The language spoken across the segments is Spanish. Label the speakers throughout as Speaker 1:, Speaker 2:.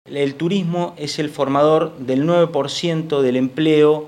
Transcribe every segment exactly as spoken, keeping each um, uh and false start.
Speaker 1: El turismo es el formador del nueve por ciento del empleo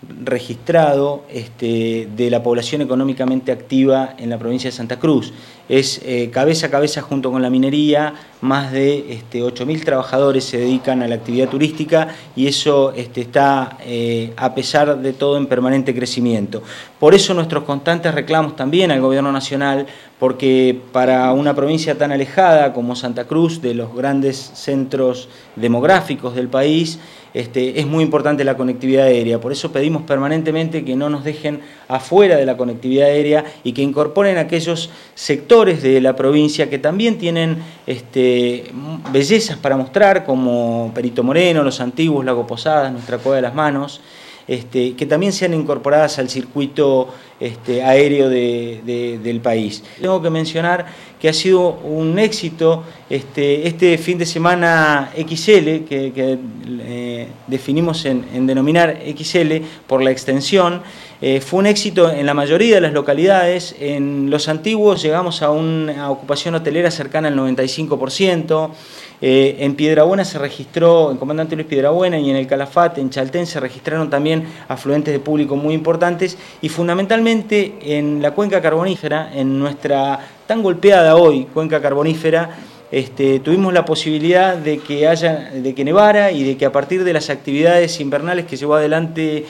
Speaker 1: registrado este, de la población económicamente activa en la provincia de Santa Cruz. Es eh, cabeza a cabeza junto con la minería, más de este, ocho mil trabajadores se dedican a la actividad turística y eso este, está eh, a pesar de todo en permanente crecimiento. Por eso nuestros constantes reclamos también al gobierno nacional, porque para una provincia tan alejada como Santa Cruz, de los grandes centros demográficos del país, Este, es muy importante la conectividad aérea. Por eso pedimos permanentemente que no nos dejen afuera de la conectividad aérea y que incorporen aquellos sectores de la provincia que también tienen este, bellezas para mostrar, como Perito Moreno, Los Antiguos, Lago Posadas, nuestra Cueva de las Manos, este, que también sean incorporadas al circuito este, aéreo de, de, del país. Tengo que mencionar que ha sido un éxito este, este fin de semana X L, que, que eh, definimos en, en denominar X L por la extensión. Eh, fue un éxito en la mayoría de las localidades. En Los Antiguos llegamos a una ocupación hotelera cercana al noventa y cinco por ciento. Eh, en Piedrabuena se registró, en Comandante Luis Piedrabuena y en el Calafate, en Chaltén, se registraron también afluentes de público muy importantes y fundamentalmente en la cuenca carbonífera, en nuestra tan golpeada hoy cuenca carbonífera, Este, tuvimos la posibilidad de que haya, de que nevara y de que a partir de las actividades invernales que llevó adelante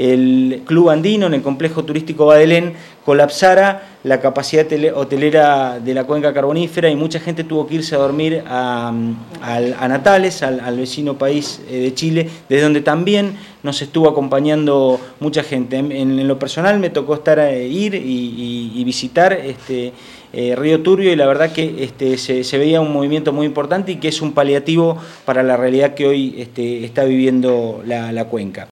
Speaker 1: el Club Andino en el complejo turístico Badelén, colapsara la capacidad hotelera de la cuenca carbonífera y mucha gente tuvo que irse a dormir a, a, a Natales, al, al vecino país de Chile, desde donde también nos estuvo acompañando mucha gente. En, en lo personal me tocó estar a ir y, y, y visitar este, eh, Río Turbio y la verdad que este, se, se veía un movimiento muy importante y que es un paliativo para la realidad que hoy este, está viviendo la, la cuenca.